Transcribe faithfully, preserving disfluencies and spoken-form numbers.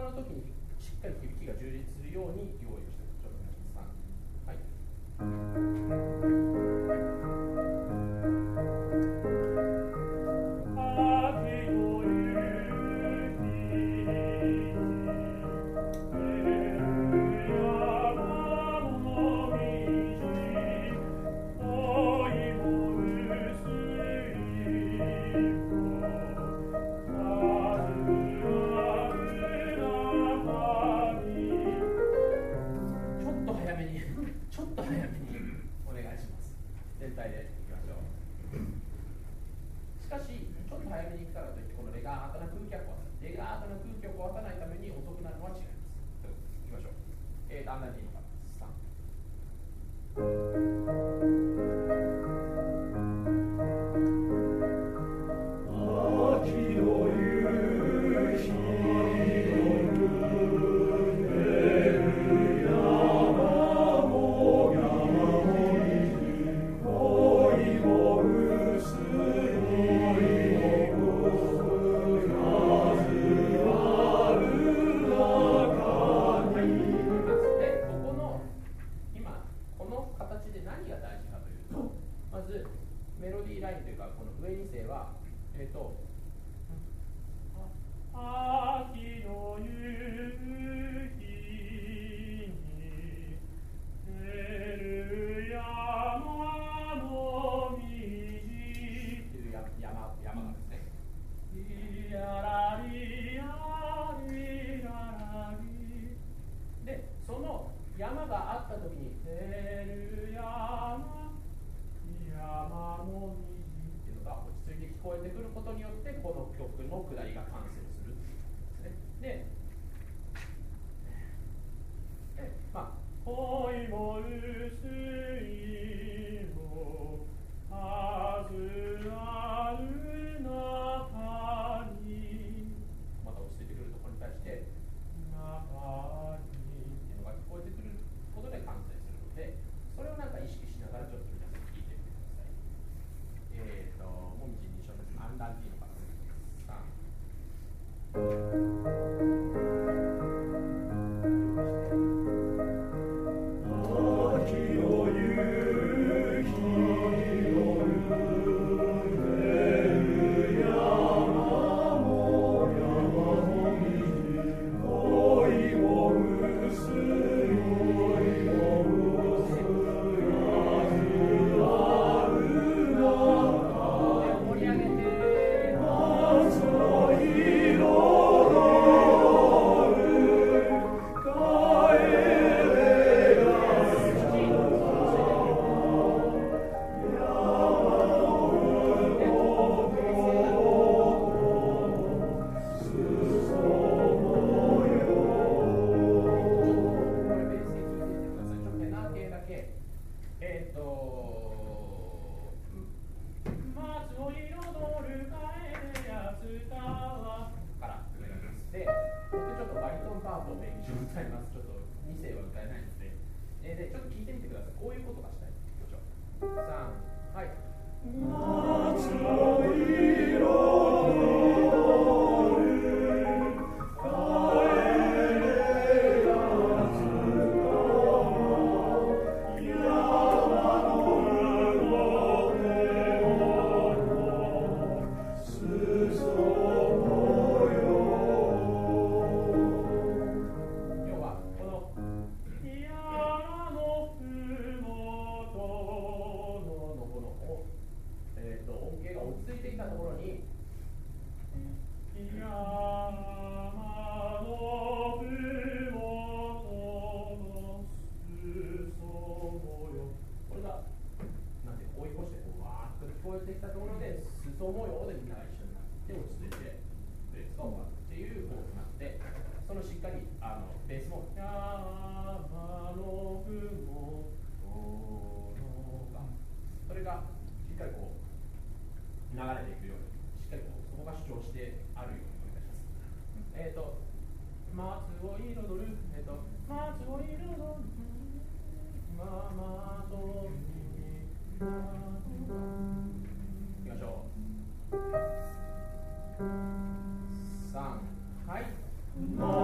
の時にしっかり響きが充実するように用意をしてちょっとお願いします。はい。全体でいきましょう。しかし、ちょっと早めに行くからといって、このレガートな空気は壊さない。レガートな空気を壊さないために遅くなるのは違います。いきましょう。えーと、あんなにいいのか。さん。メロディーラインというか、この上に声は、えっ、ー、と、秋の夕日に照る山の虹っていう山、山、山がですね。リララリラリララリで、その山があったときに、照る山山の虹っていうのが落ち着いて聞こえてくることによってこの曲の下りが完成するっていうことですね。で、でまあ、恋も薄いの数ある中にまた落ち着いてくるところに対して中にっていうのが聞こえてくることで完成するので、それをなんか意識しながらちょっと皆さん聞いてみてください。えっ、ー、と、もみじに小説、アンダーティーの方さん。秋の夕日のさん、はい。